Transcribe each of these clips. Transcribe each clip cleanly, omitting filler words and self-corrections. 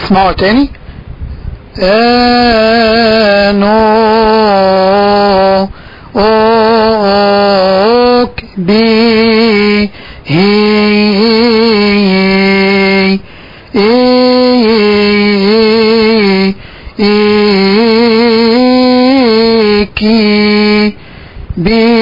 اسمعوا تاني. نو اوك بي هي كي بي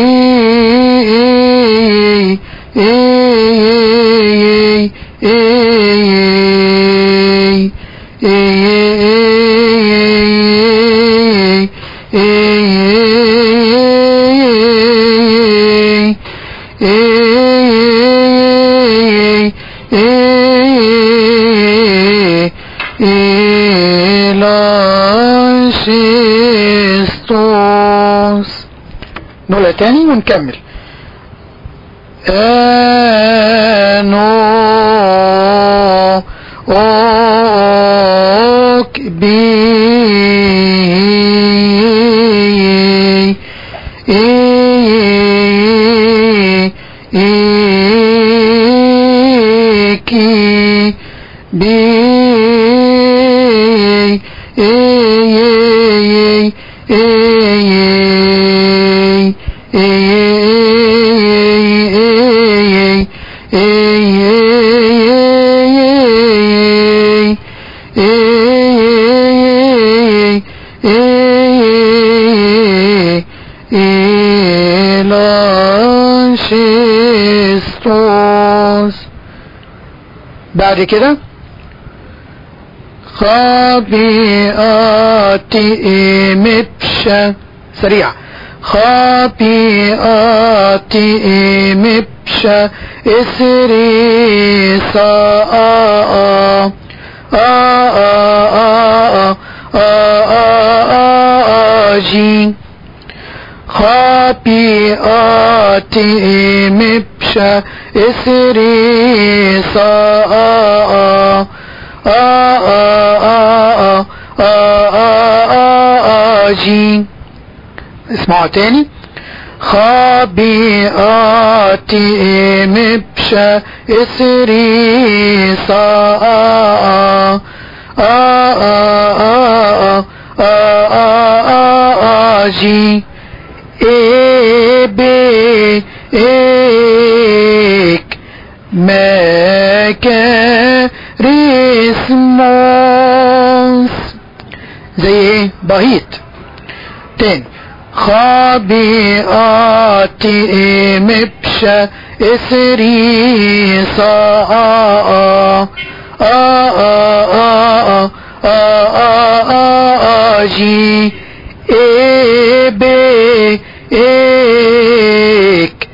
نقولها تاني ونكمل. نو اوك بي كي بي بعد كده خاطئي مبشا سريع. خاطئي مبشا اسري ساء جي خاطئي مبشا اسري ساء جي. اسمعوا تاني. خاطئي مبشا اسري ساء جي بيك مكاريسموس زي ايه؟ بهيت. تاني. خاطئي مبشا اسري ساء جي بيك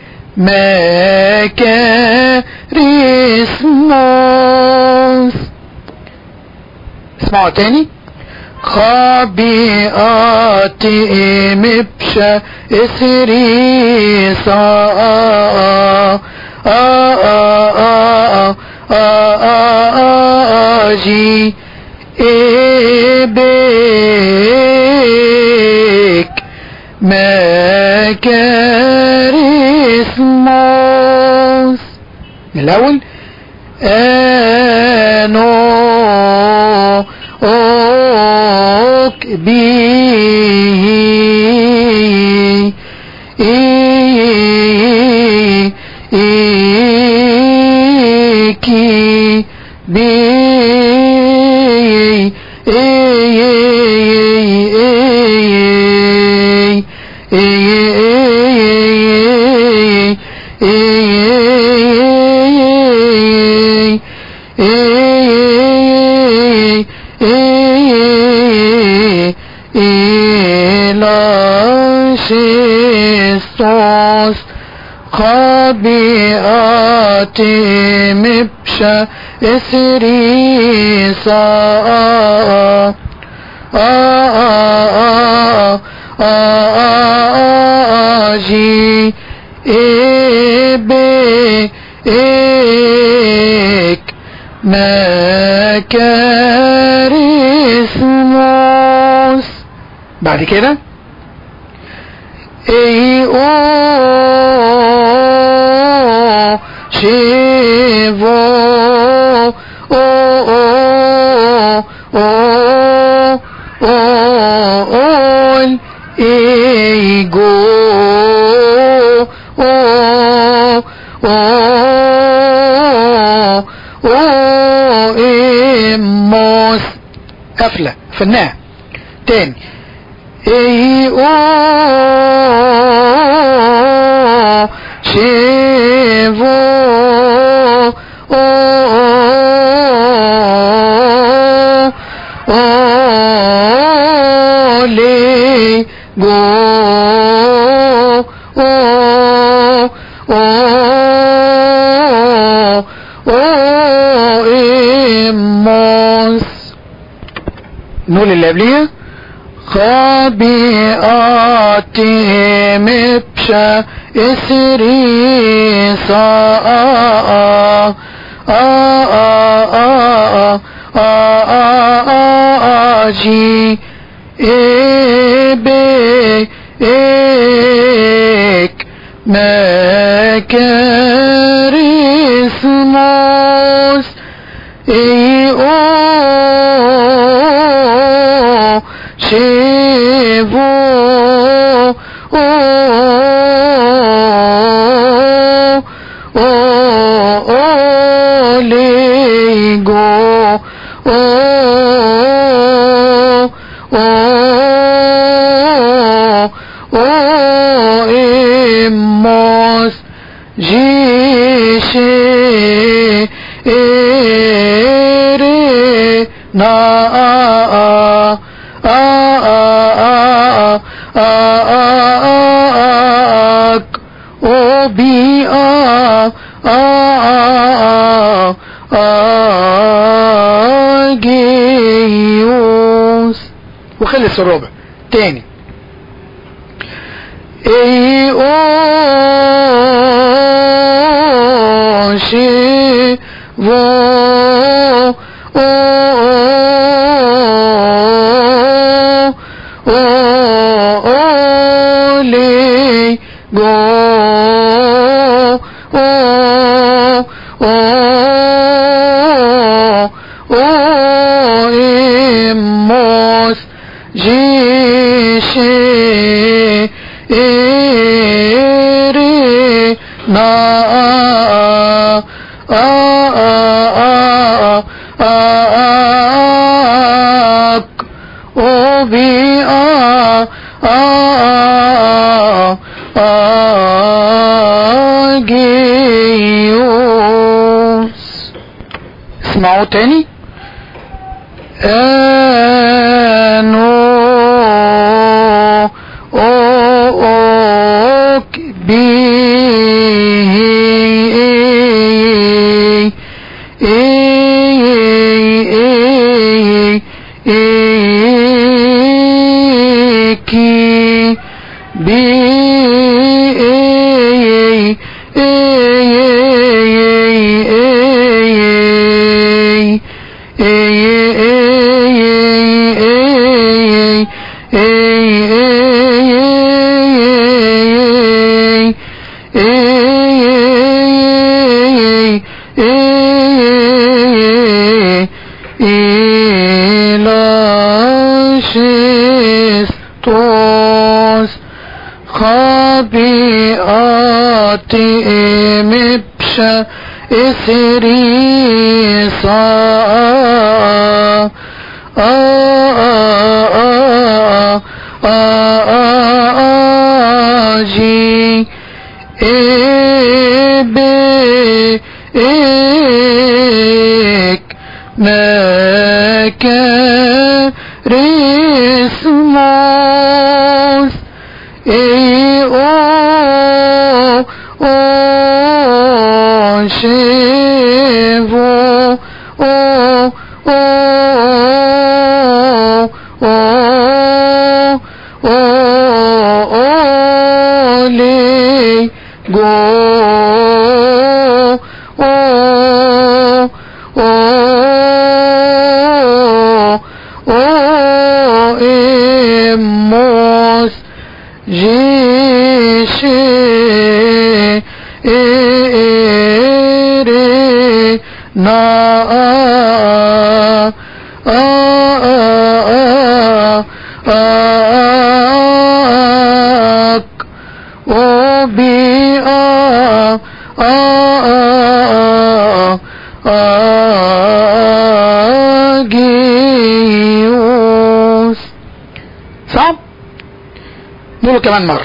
مكاريسموس. اسمعوا تاني. خاطئي مبشا اسري ساء جي بيك مكاريسموس. من الأول. نو اوك بي كي بي خاطئي مبشا اسري ساء جي بيك مكاريسموس. بعد كده اي او شيفو او all ego إموس قفلة فناء تاني شيفو لي إموس نقول اللي قبليها خبيئات مبشا إسري صاء جي إبك مكاريسموس شيفو ليغو إموس جيشي إيري نا أوبي جيوس وخلص الربع تاني اي او شي لي إموس جيشي إيري نا أوبي جيوس اسمعوا تاني انو اوك بي خبيئات مبشا إسري صاء جي إبك مكاريسموس اي او شيفو لي إموس جيشي إيري نا أجيوس. صعب؟ نقوله كمان مرة.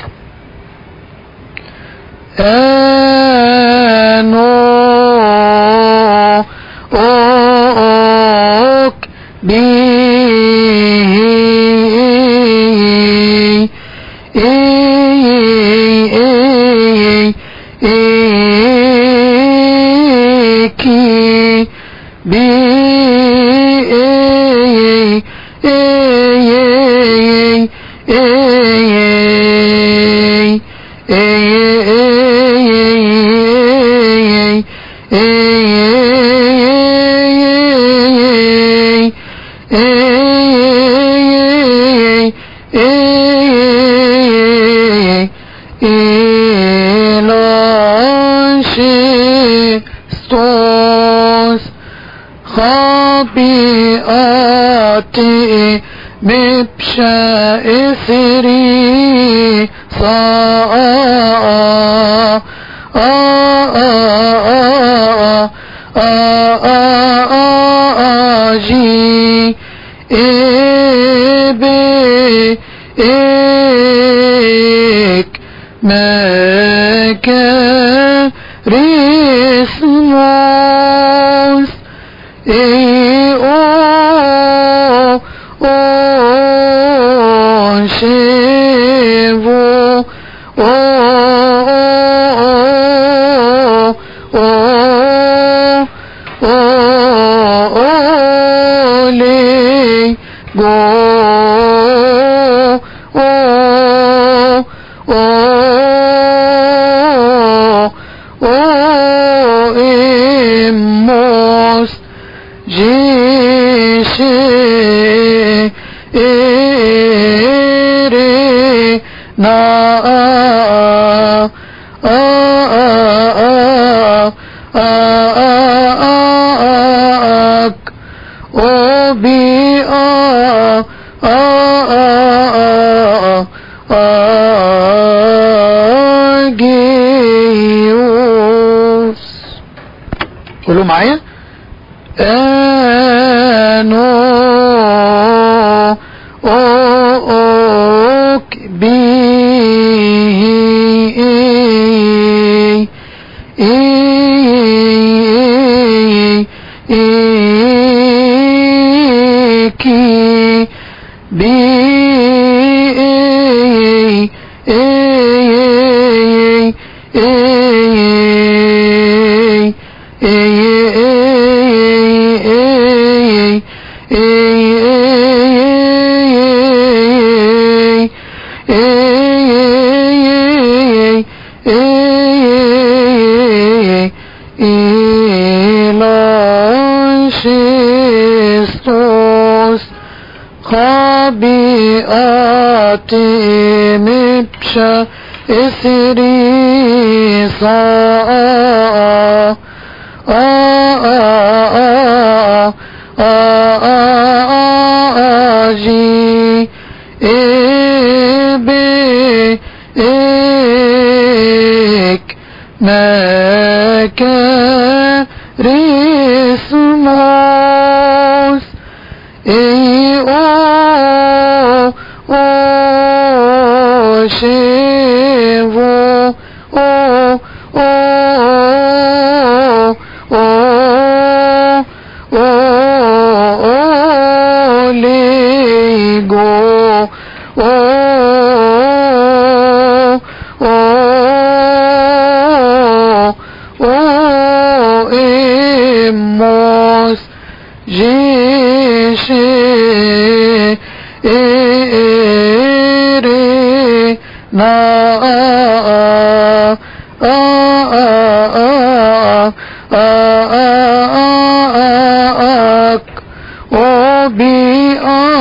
أنوك به إيكي خبيئاتي مبشا إثري أجي إبك مكاريسموس شيفو لي إموس جيشي إيري نا أبي أجيوس. قولوا معايا. أنوك به إيكي خبيئاتي مبشا إثري أجي إبك مكاريسموس شيفو ليغو إموس جيشي إيري نا أبي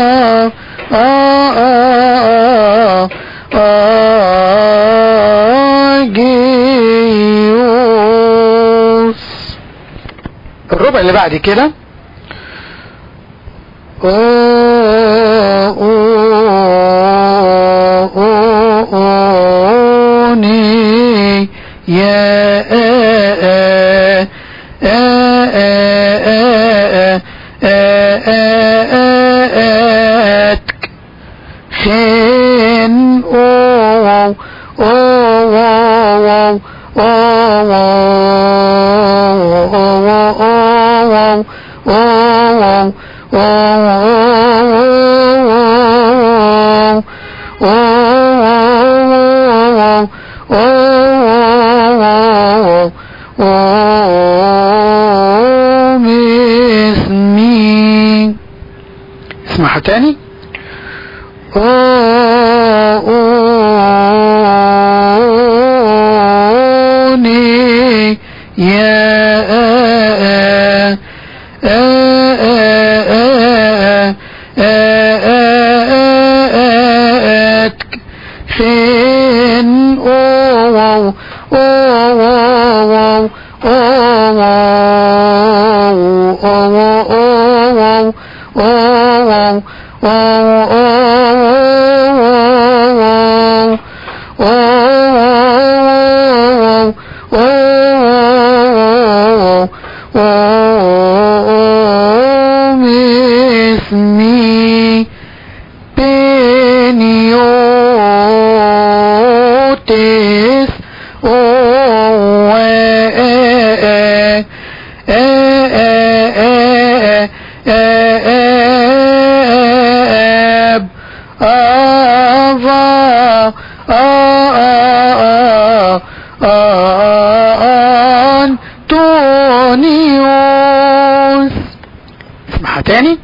أجيوس. الربع اللي بعد كده ياتك خين او اسمعها تاني. أنطونيوس. اسمعها تاني.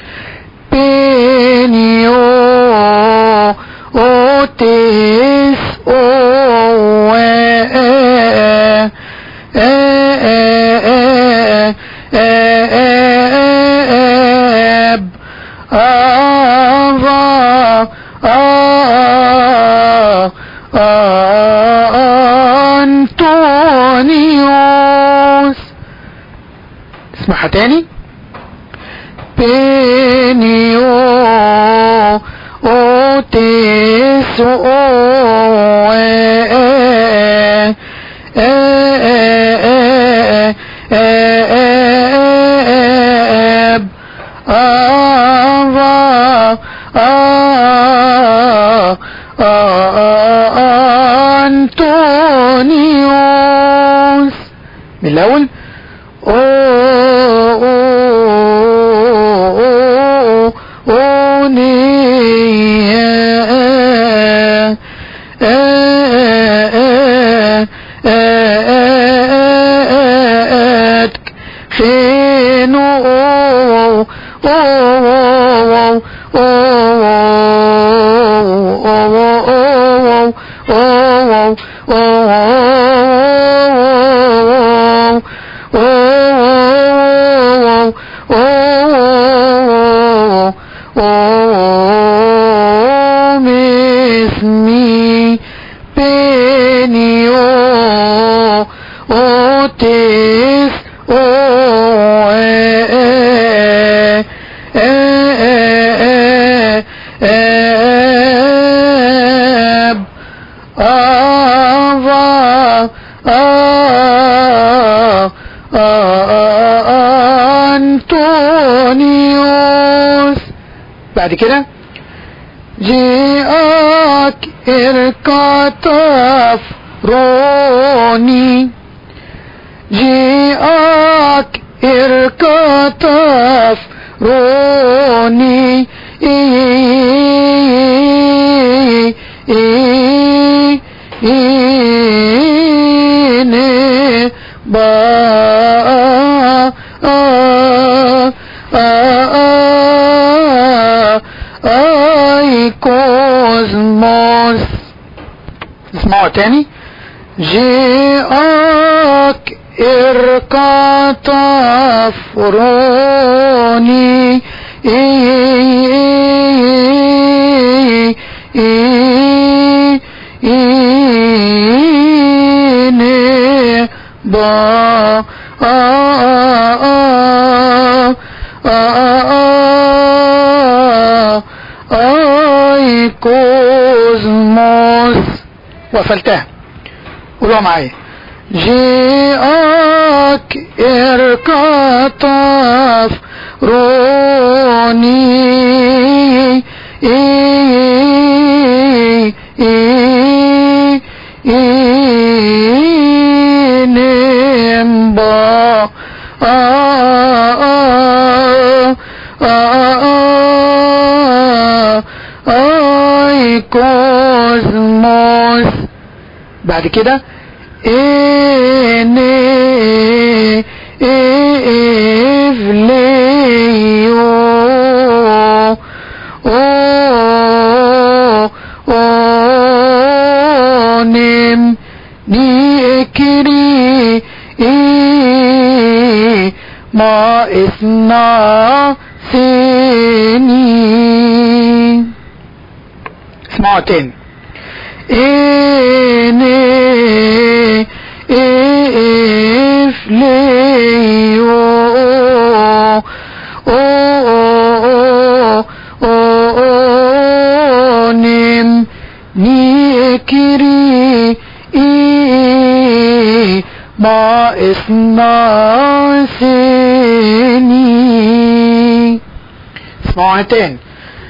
بينيو أوتيس أنطونيوس. اسمعها تاني. بينيو أوتيس أنطونيوس. من الأول. اسمي بينيو أوتيس أنطونيوس. بعد كده جاءك إركاتف روني، جاءك إركاتف روني كوزموس. اسمعوا تاني. جاءك إركاتف روني كوزموس. وقفلتها. قولوا معايا. جاءك اركطف روني نمبا كوزموس. بعد كده ما اثنا سني. اسمعوا تاني. ما اثنا سني. اسمعوا تاني.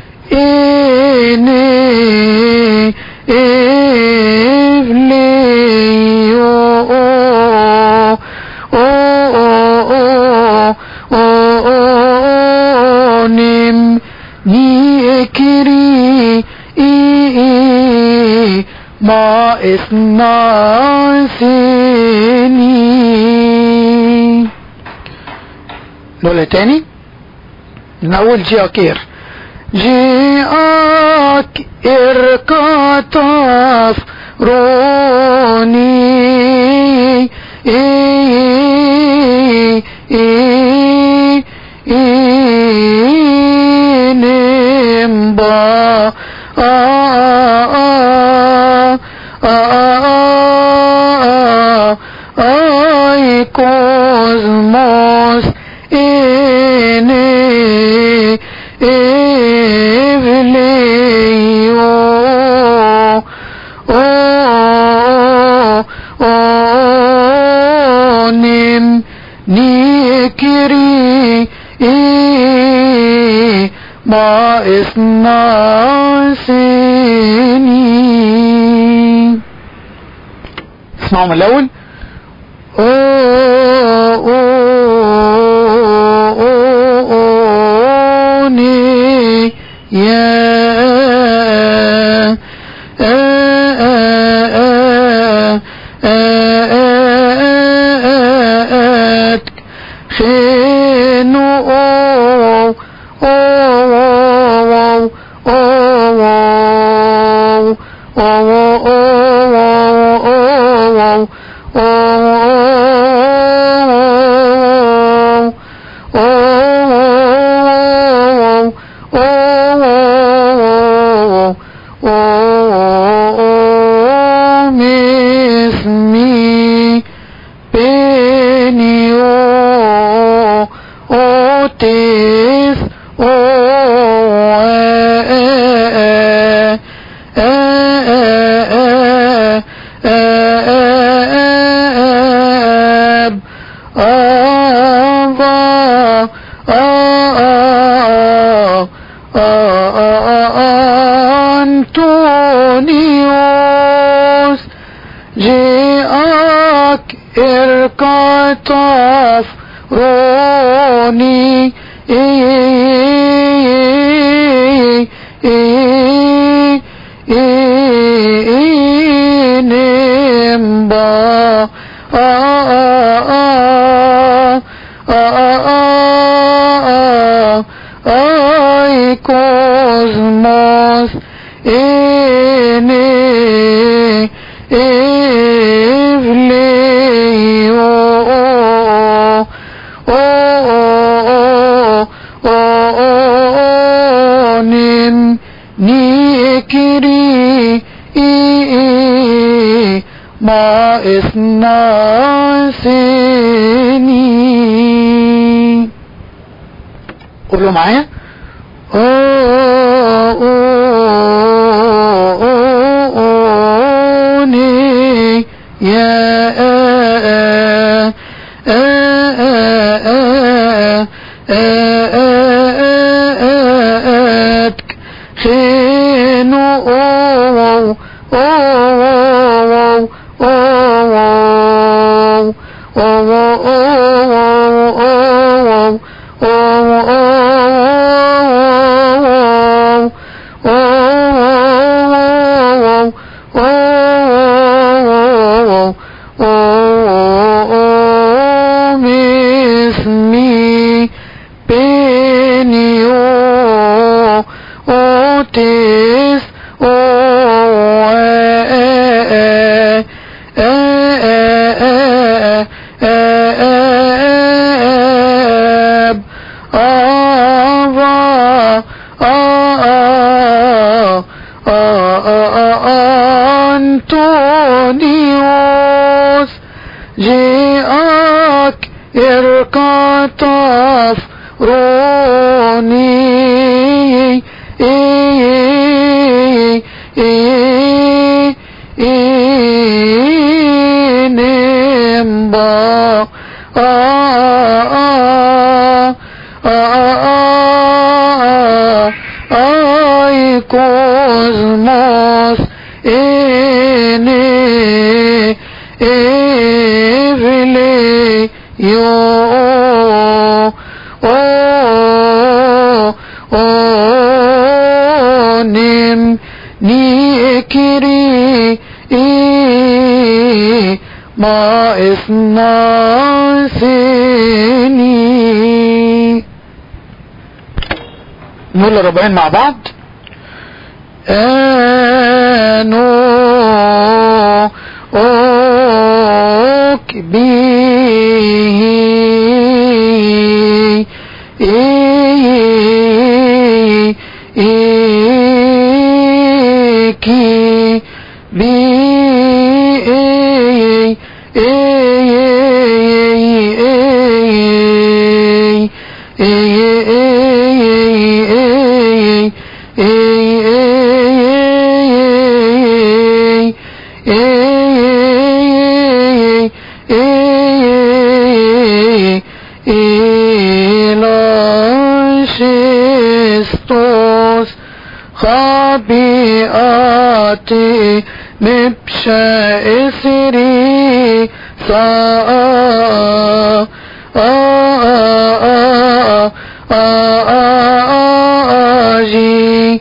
ما اثنا سني. نقولها تاني من اول جاكير. جاءك اركطف روني نمبا كوزموس ما اثنا سني. اسمعوا من الاول. أنطونيوس جاءك اركطف روني نمبا كوزموس نيكري ما اثنا سني. قولوا معايا. يا اتك خينو أنطونيوس جاءك يركض روني نمبا اي كوزموس إفلي يو نم نيكري ما إثناسيني. نقول الربعين مع بعض. أنو خبيئاتي مبشى إسري آجي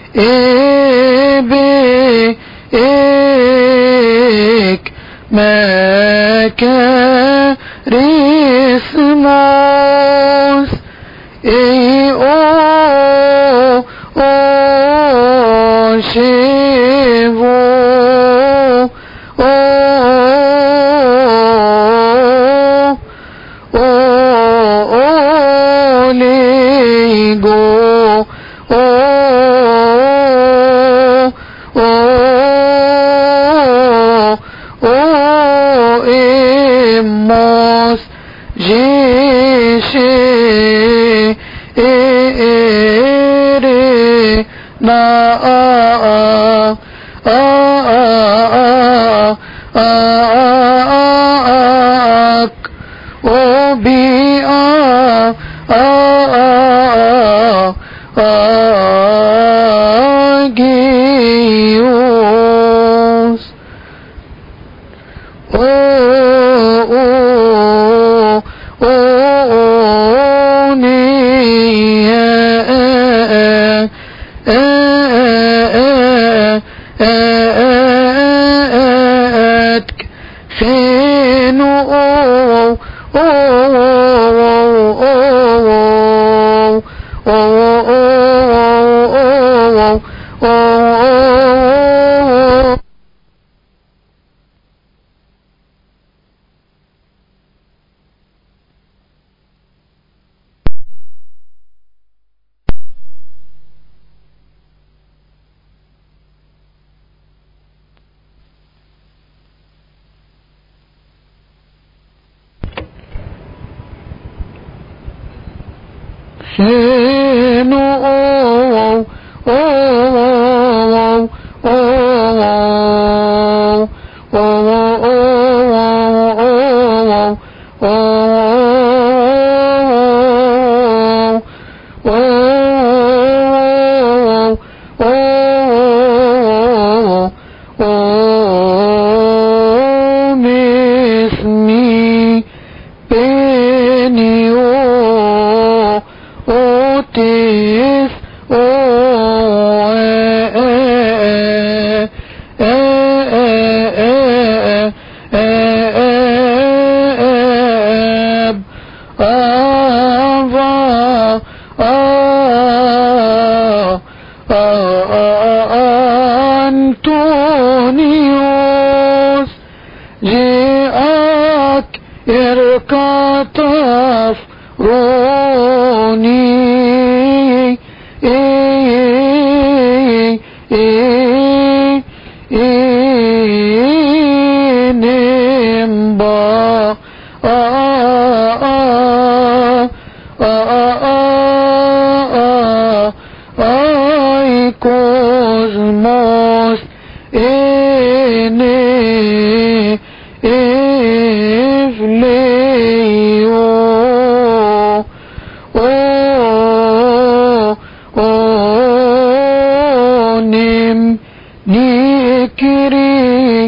إبك مكاريسموس شيفو ليغو إموس جيشي أنطونيوس جاءك اركض روني نمبا اي كوزموس اني افليو نم نكري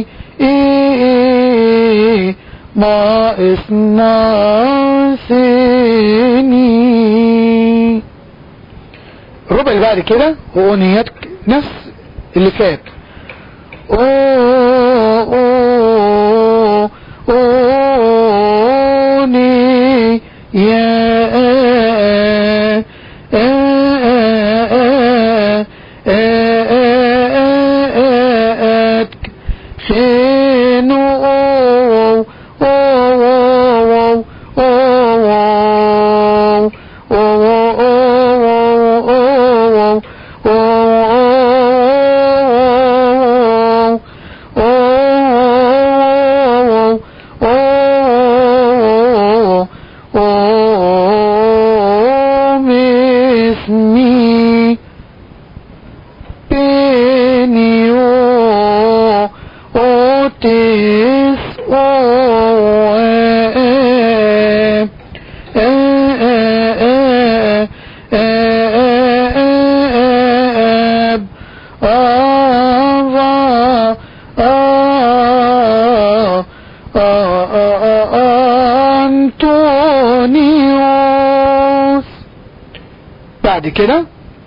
ما اسناسني. الربع اللي بعد كده هو نيات نفس اللي فات. ني يا خينو اسمي بينيو اوتيس أنطونيوس. بعد كده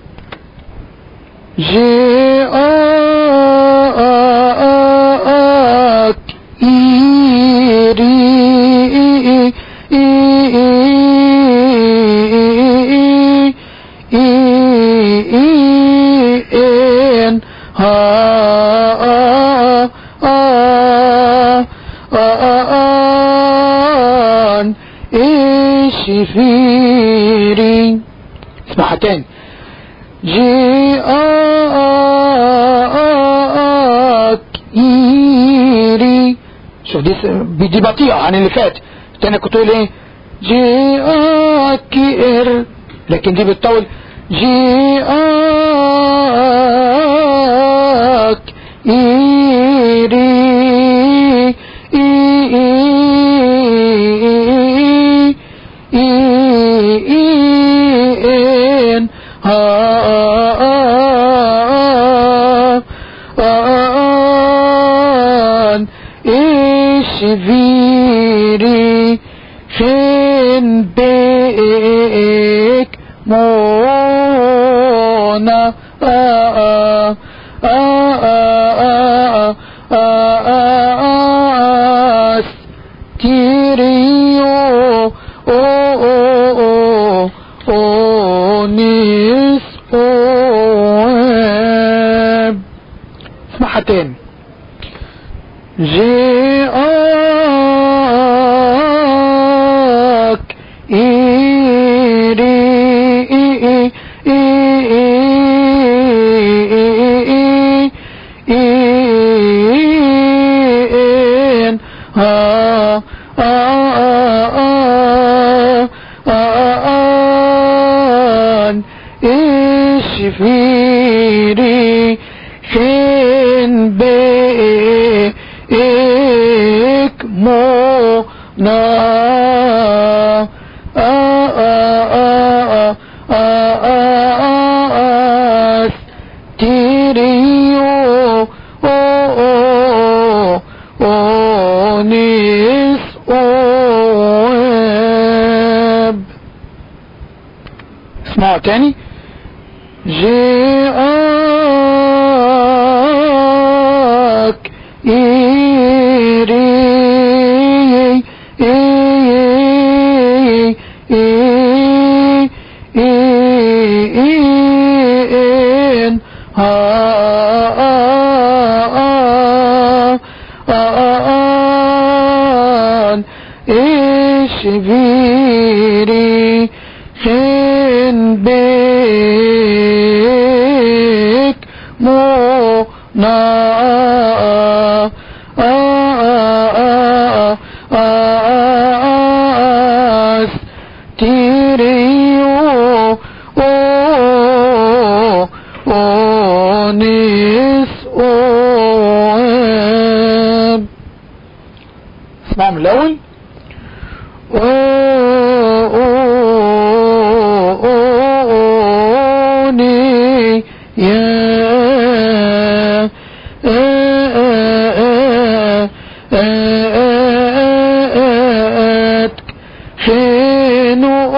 جاءك إن إشفيري. اسمعها تاني. جاءك إيري. شوف دي بطيئة عن اللي فات. تاني كنت تقول ايه؟ جاءك إر، لكن دي بتطول. جاءك إيري إن إشفيري خين بيك مونا كيريو نيس اسمعها تاني. جاءك إيري إن إشفيري خين بيك مونا تيريو نيس اسمعوا تاني. جاءك إيري إن إشبيري خن بك مونا تيريو أونيس أواب. اسمعوا من الأول. أوني يا خينو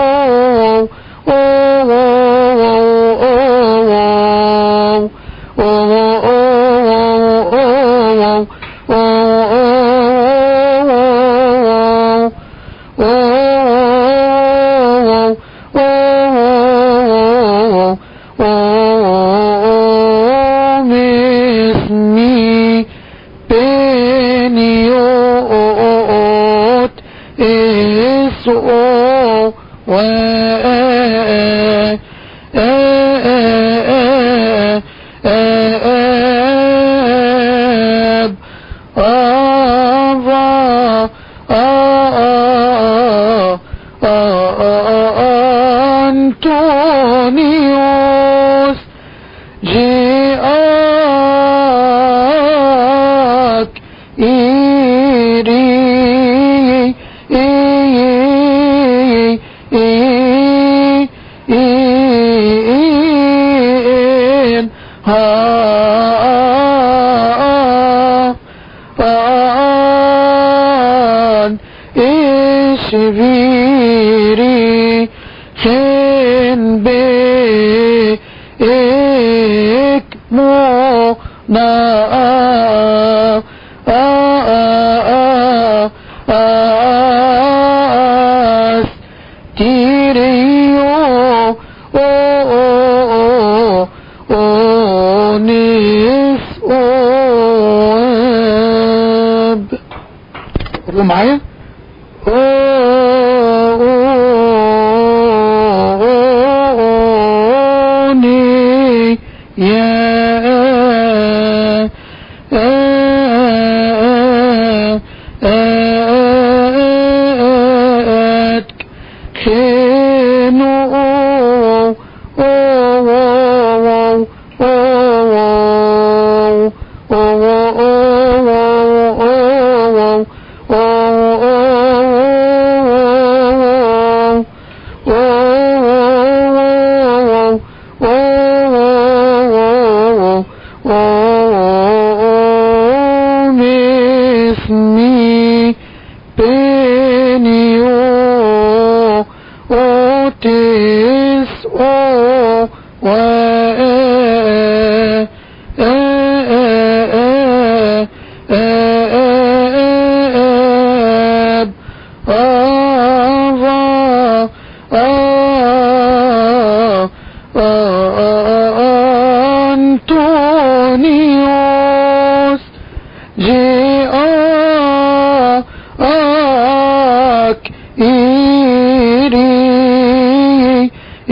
اسمي بنيوت اسو أنطونيوس جاءك إيري إشبيري خن بك مونا تيريو أونيس أواب. قولوا معايا. أوني يا كنو اسمي بنيو أوتيس أو أنطونيوس جاءك إيري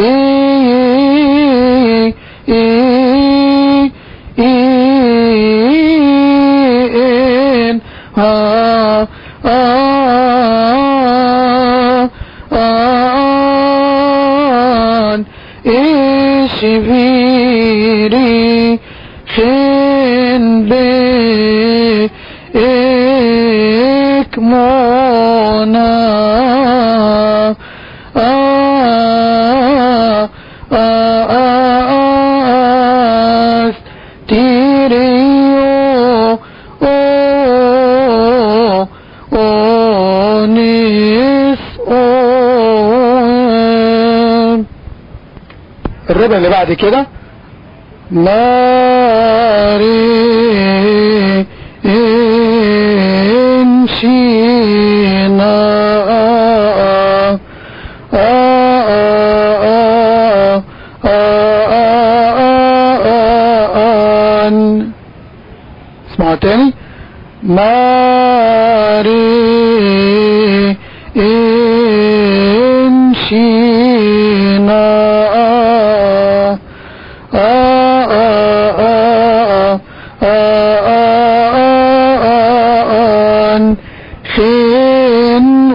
إشبيري خن بك مونا تيريو أونيس أواب. الربع اللي بعد كده ناري انشينا اسمعوا تاني. ماري انشينا خين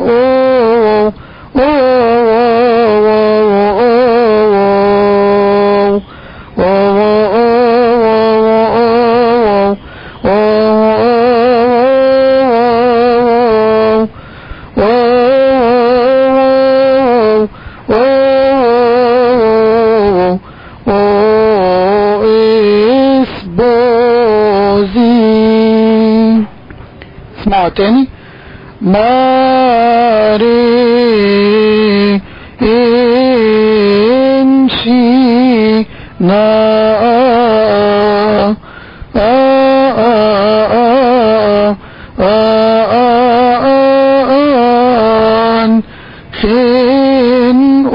اسمعوا تاني. ماري انشينا خين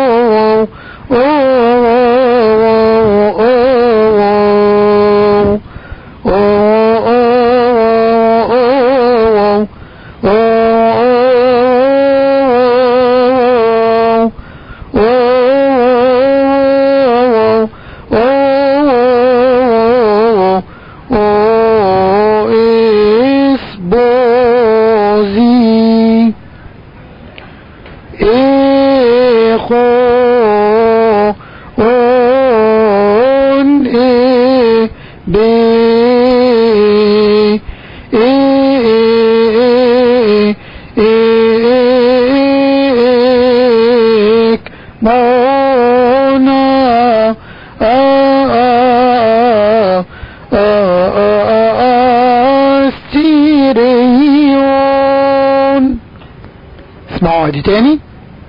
اسمعوا دي تاني.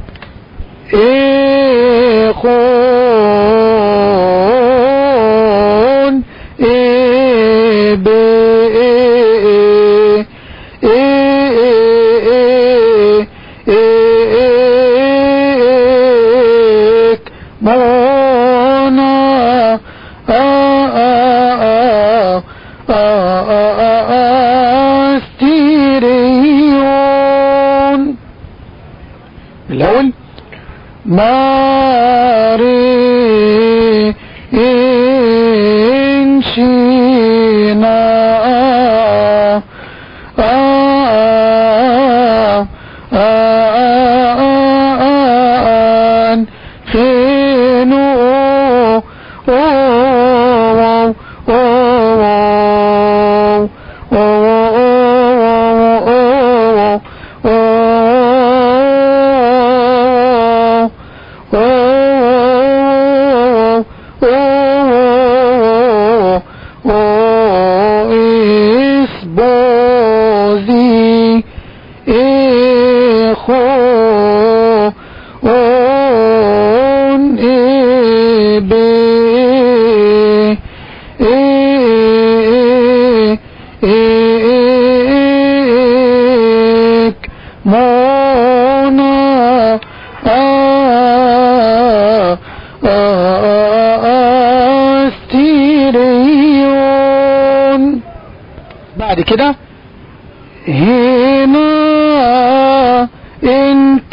اخون الأول. ماري انشينا خينو بعد كده هنا انت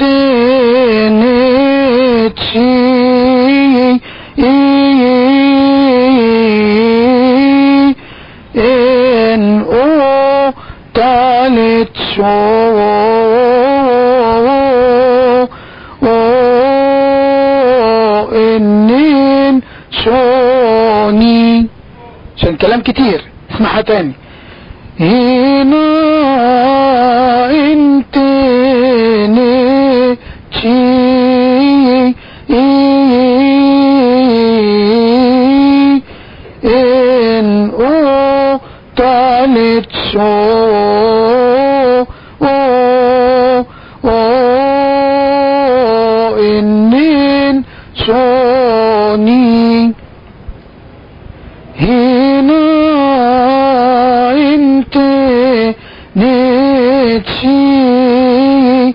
نتشي ان او تالت شو انين شوني عشان كلام كتير. اسمعها تاني. هنا انت نتشي ان او تالت شو انين شوني. هنا انت نتشي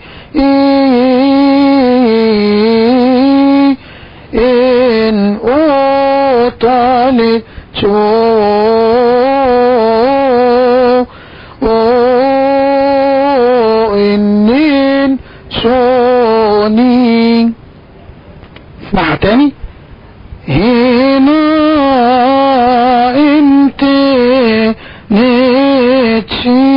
ان او تالت شو اسمعها تاني. هنا انت نتشي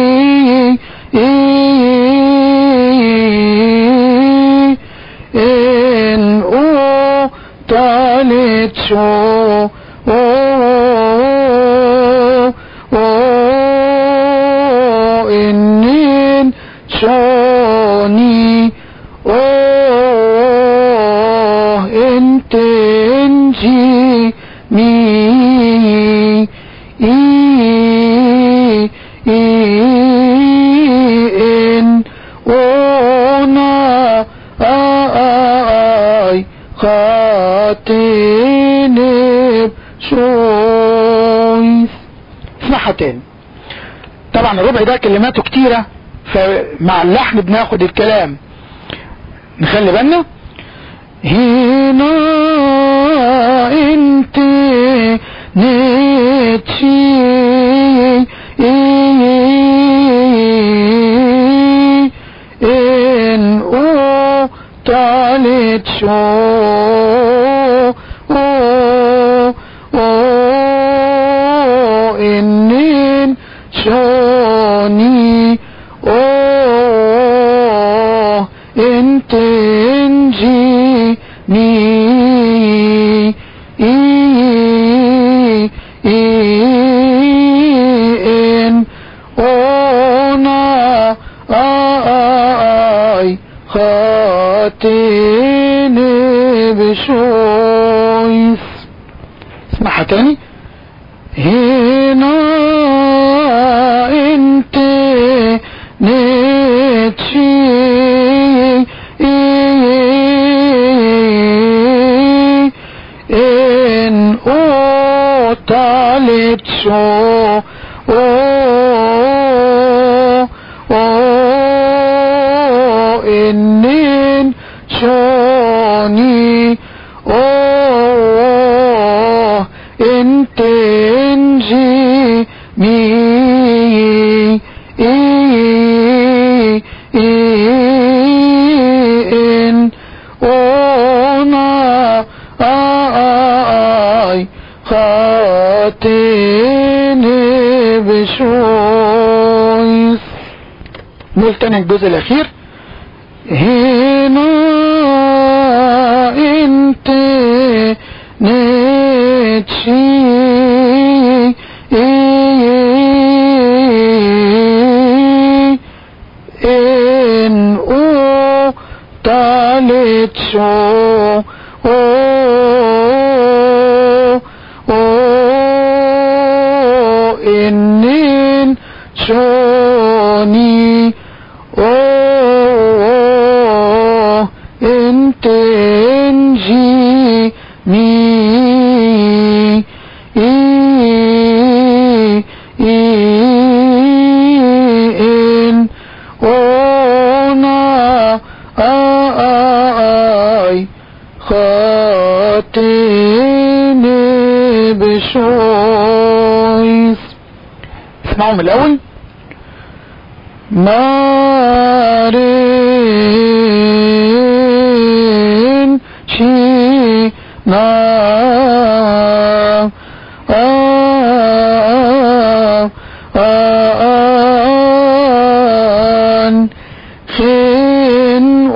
ان او تالت شو انين شوني انت انجي مي ان اونا اي خاتيني بشويث. اسمعها تاني. طبعا الربع ده كلماته كتيرة، فمع اللحن بناخد الكلام، نخلي بالنا. هنا انت نتشي ان او تالت شو انين شوني انت انجي مي ان اونا اي خاتيني بشويث. اسمعها تاني. هنا انت نتشي ان او تالت شو انين شوني انت انجي مي ان اونا اي خاتيني بشويث. نقول تاني الجزء الاخير. هنا انت نتشي ان او تالت شو انين شوني انت انجي مي ان اونا اي خاتيني بشويث. اسمعهم الاول. مارين شي نا خين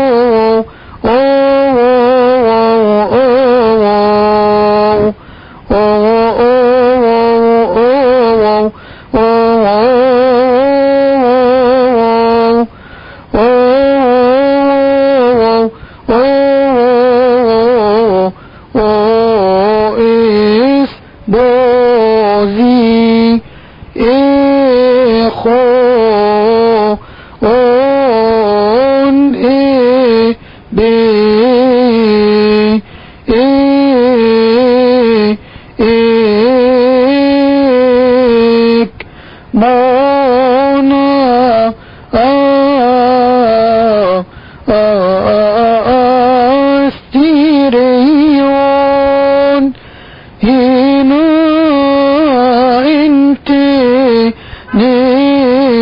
بوزي اخو اون اي بي ايك مونا استيريون. هنا انت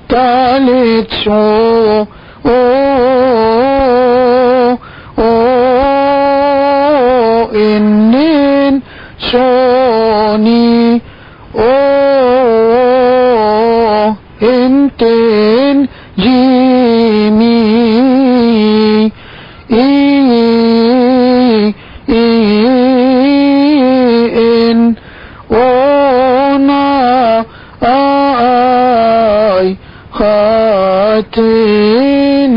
talit so inin soni intin jimi in ona ay خاتين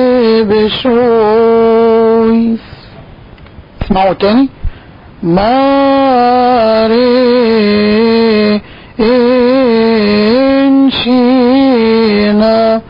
بشويس. اسمعوا تاني. ماري انشينا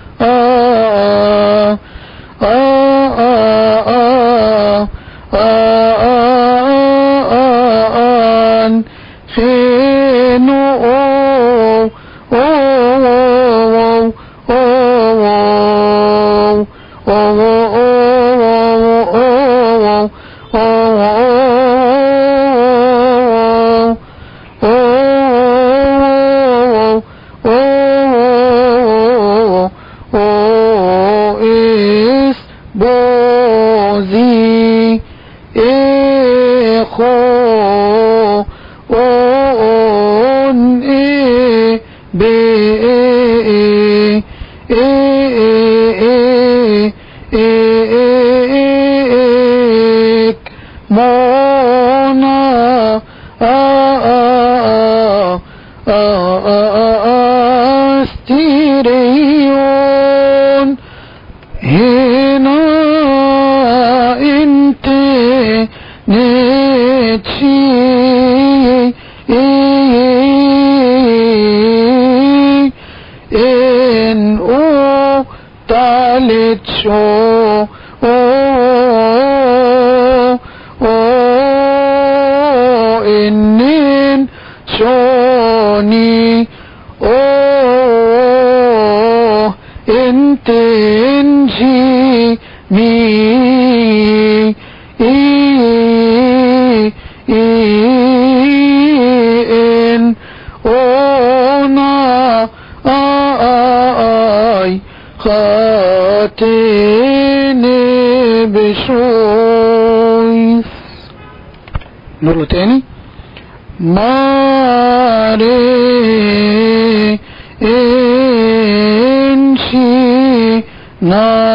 استيريون هنا انت نتشي ان او تالت شو انين شوني انت انجي مي ان اونا اي خاتين بشويس. نقوله تاني. ماري انشي نا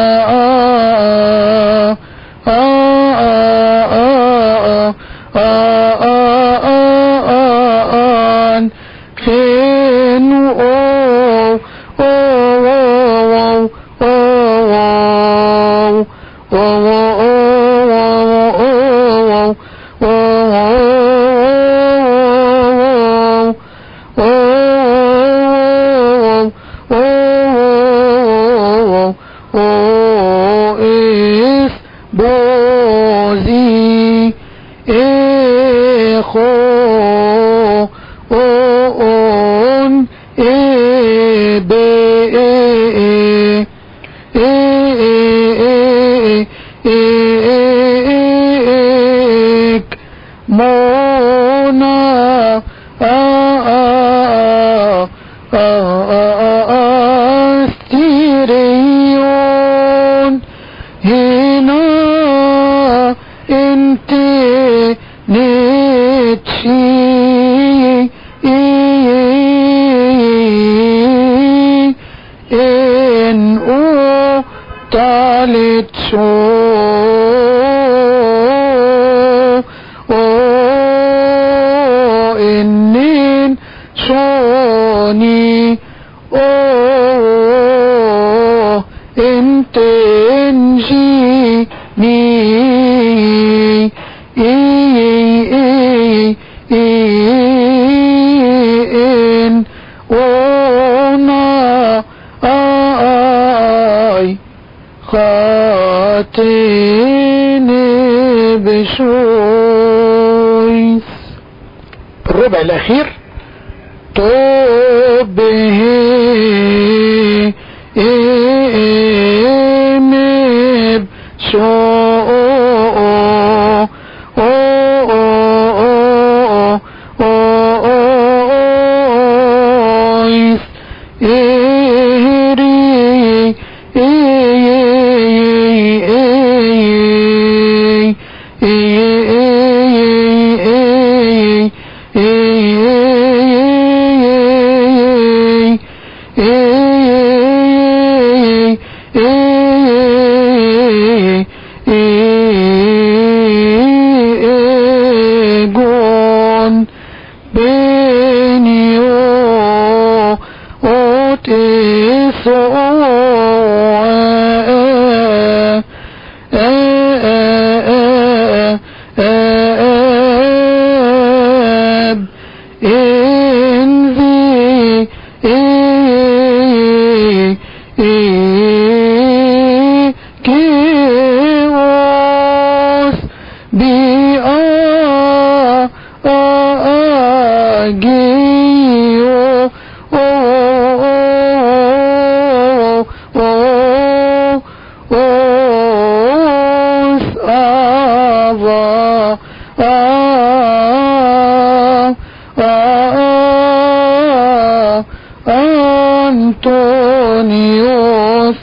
بوزي اخو اون مونا استيريون هنا انت نتشي ان او تالت شو انين شوني انت انجي مي ان اونا اي خاتين بشويس. الربع الاخير. توبه مب شويس Egon benio oteso Antonios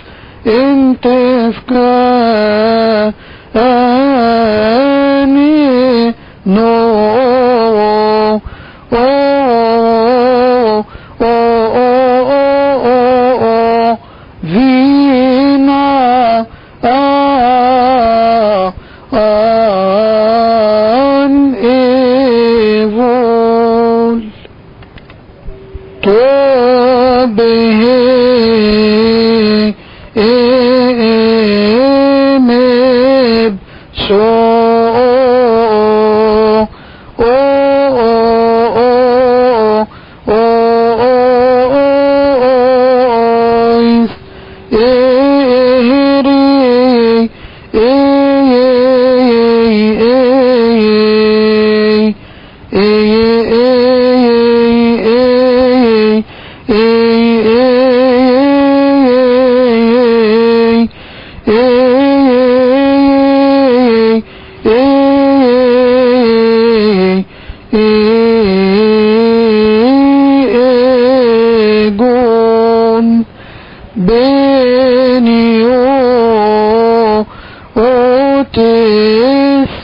intefkani no vina an evol emeb so Egon benio otis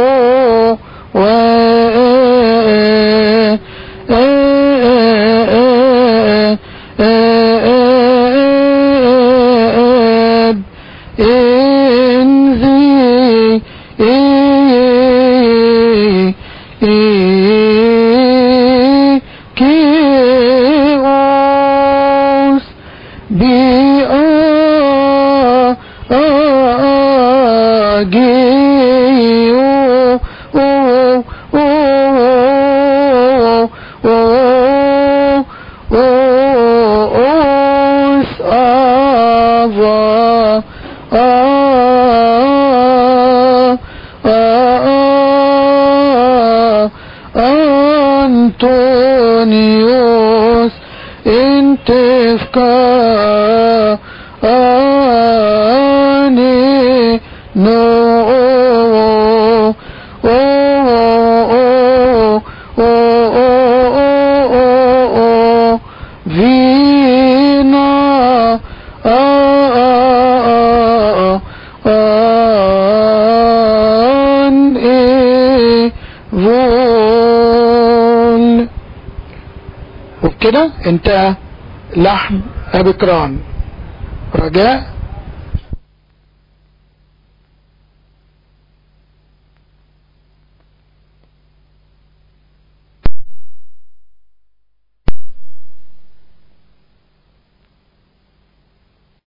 Antonios intefkani no vina an evol. وبكده انتهى لحن أبي كران. رجاء